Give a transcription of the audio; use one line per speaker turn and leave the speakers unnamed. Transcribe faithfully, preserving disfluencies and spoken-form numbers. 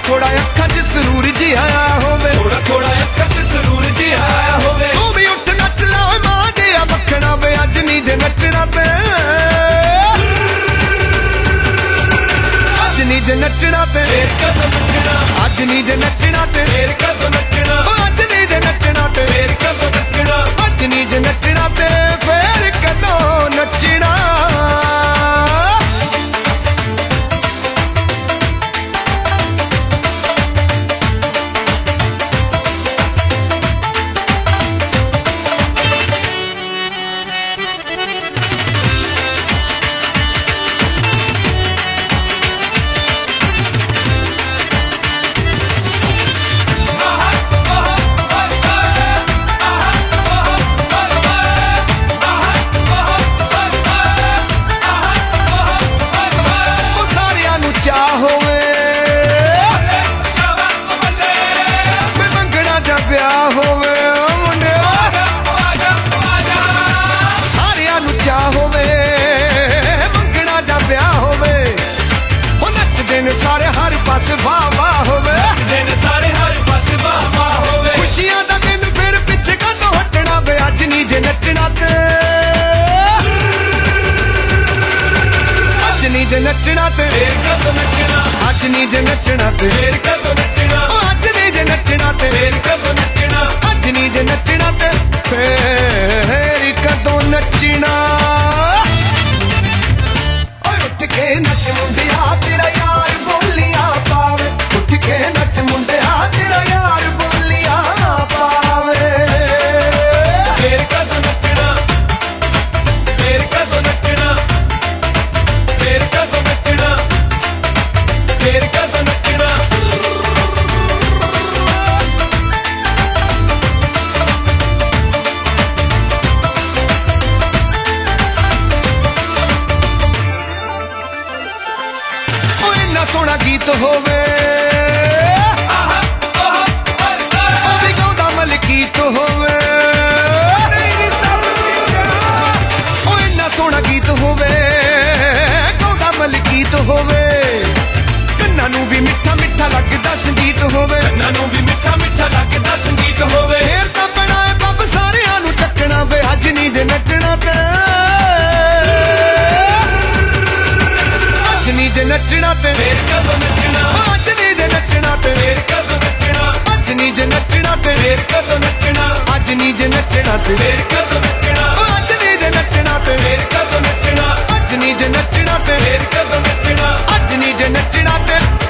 थोड़ा अखां च सुरूर जी आया होवे,
थोड़ा थोड़ा अखां च सुरूर जी आया होवे।
तू भी उठ नच ला मां दिया मखना वे अज नी जे नचना ते, अज नी जे नचना ते
फेर कदों नचना,
अज नी जे नचना ते
फेर कदों नचना,
अज नी जे नचना ते
फेर कदों नचना,
अज नी जे नचना ते फेर कदों नचना। सारे हर पास वाह वाह होवे,
दिन सारे हर पास वाह वाह होवे।
खुशियां दा दिन फिर पिछे कदों हटना वे अज नी जे नचना ते, अज नी जे नचना ते
फेर कदों नचना,
अज नी जे नचना ते
फेर कदों नचना,
अज नी जे नचना ते
फेर कदों नचना,
अज नी जे नचना ते फेर कदों नचना। ओए उठ के नच मुंडिया तेरा यार बोलियां पावे, उठ के नच मुंडिया तेरा यार बोलियां पावे।
फेर कदों नचना, फेर कदों नचना, फेर कदों नचना, फेर कदों नचना।
सोना गीत होवे ओ भी गाउंदा मलकीत होवे, ओ इन्ना सोना गीत होवे गाउंदा मलकीत होवे, कन्ना नू भी मिठा मिठा लगदा संगीत होवे,
कन्ना नू भी मिठा मिठा लगदा संगीत होवे।
फेर तां बनाए बब सारियां नू चकना वे अज नी जे नचना ते, अज नी जे नचना ते
फेर कदों नचना,
अज नी जे नचना ते
फेर कदों नचना,
अज नी जे नचना ते
फेर कदों नचना,
अज नी जे नचना ते
फेर कदों नचना,
अज नी जे नचना ते
फेर कदों नचना,
अज नी जे नचना ते
फेर कदों नचना।
अज नी जे नचना ते